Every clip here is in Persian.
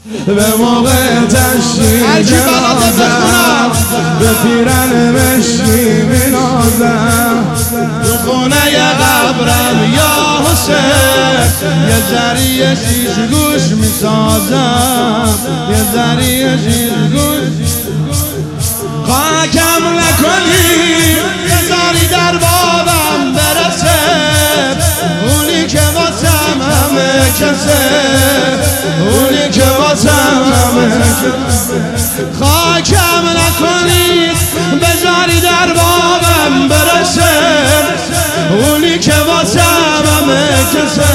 به موقع تشریف نازم به پیرن مشکی نازم تو خونه قبرم یا حسین یه ذریعه شیش گوش میسازم یه ذریعه شیش گوش خاکم نکنی بذاری در بابم برسه اونی که واسم همه کسه اونی که واسم همه کسه خاکم نکنی بذاری در بابم برسه اونی که واسم همه کسه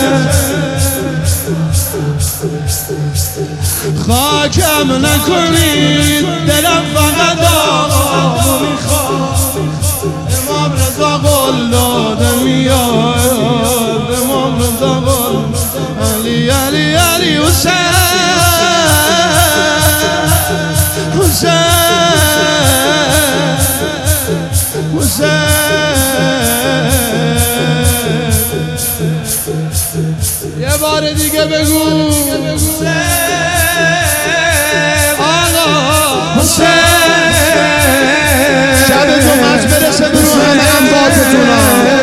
خاکم نکنید دلم فقط آقا میخواد امام رضا قول داده میاد امام رضا قول علی علی علی حسین حسین حسین یه بار دیگه بگو شب جمعه‌اش برسه برو همه امواتتونا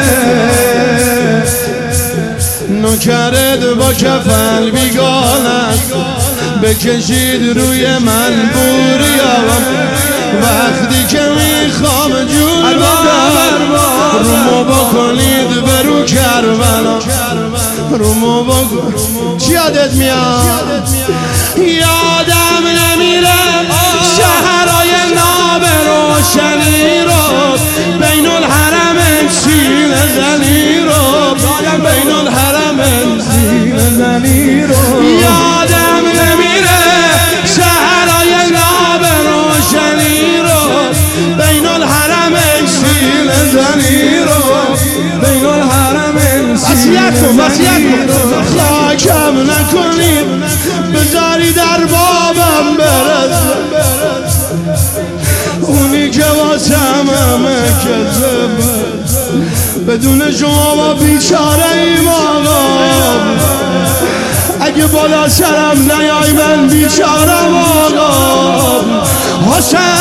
نوکرت با کفن بیگانت بکشید روی من بوریام وقتی که میخوام جون رومو بکنید برو کربلا رومو بکن چی یادت میاد یادم نمیره شهرهای ناب روشنی رو بین الحرم سینه زنی رو بین الحرم سینه زنی رو یادم نمیره شهرهای ناب روشنی رو بین الحرم سینه زنی رو بین الحرم سینه زنی رو خاکم نکنید بذاری در بابم برسه اونی که واسم همه کسه بدون شما ما بیچاره ایم آقا اگه بالا سرم نیای من بیچارم آقا حسین